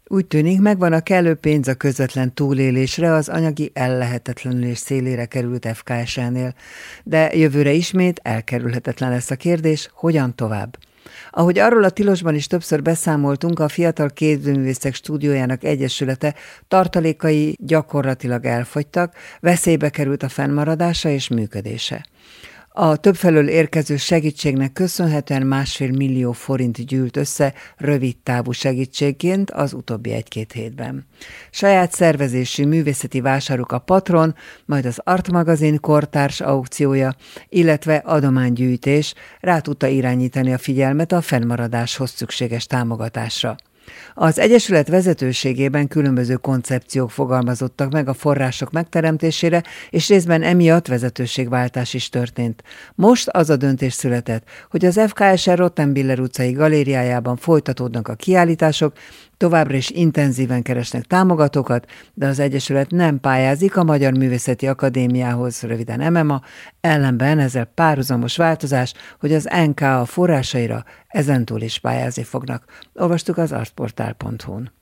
Úgy tűnik, megvan a kellő pénz a közvetlen túlélésre, az anyagi ellehetetlenülés szélére került FKSL-nél, de jövőre ismét elkerülhetetlen lesz a kérdés, hogyan tovább. Ahogy arról a Tilosban is többször beszámoltunk, a Fiatal Képzőművészek Stúdiójának Egyesülete tartalékai gyakorlatilag elfogytak, veszélybe került a fennmaradása és működése. A többfelől érkező segítségnek köszönhetően 1,5 millió forint gyűlt össze rövid távú segítségként az utóbbi 1-2 hétben. Saját szervezésű művészeti vásárok a Patron, majd az Art magazin kortárs aukciója, illetve adománygyűjtés rá tudta irányítani a figyelmet a fennmaradáshoz szükséges támogatásra. Az Egyesület vezetőségében különböző koncepciók fogalmazottak meg a források megteremtésére, és részben emiatt vezetőségváltás is történt. Most az a döntés született, hogy az FKSL Rottenbiller utcai galériájában folytatódnak a kiállítások, továbbra is intenzíven keresnek támogatókat, de az Egyesület nem pályázik a Magyar Művészeti Akadémiához, röviden MMA, ellenben ezzel párhuzamos változás, hogy az NK a forrásaira ezentúl is pályázni fognak. Olvastuk az artportál.hu-n.